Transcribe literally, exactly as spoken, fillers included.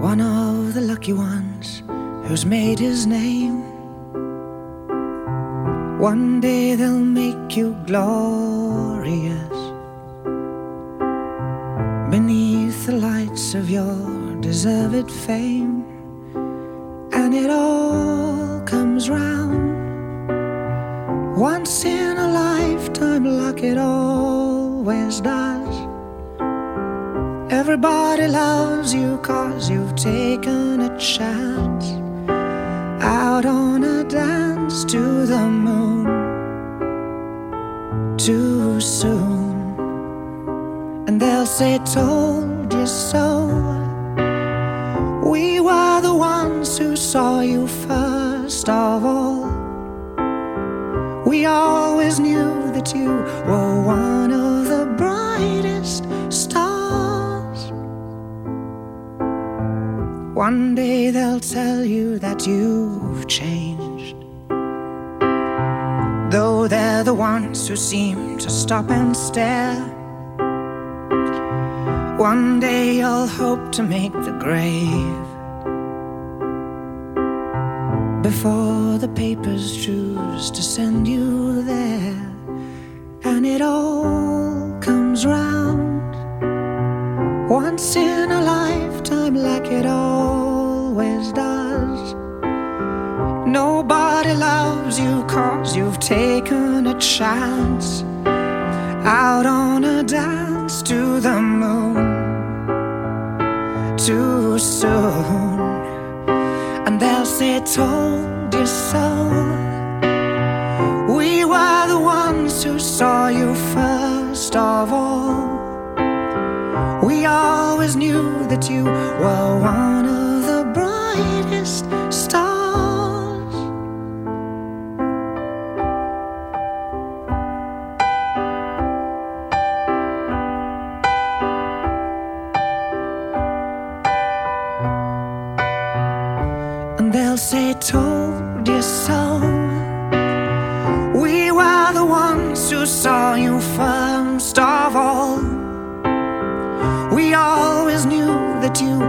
one of the lucky ones who's made his name. One day they'll make you glorious beneath the lights of your deserved fame. And it all comes round once in a lifetime, like it always does. Everybody loves you 'cause you've taken a chance out on a dance to the moon too soon. And they'll say, told you so. We were the ones who saw you first of all. We always knew that you were one of the brightest stars. One day they'll tell you that you've changed, though they're the ones who seem to stop and stare. One day you'll hope to make the grave before the papers choose to send you there. And it all comes round once in a lifetime, like it always does. Nobody loves you 'cause you've taken a chance out on a dance to the moon too soon. And they'll say, told you so. We were the ones who saw you first of all. We always knew that you were one of the brightest stars. And they'll say, told you so. We were the ones who saw you first of all. We always knew that you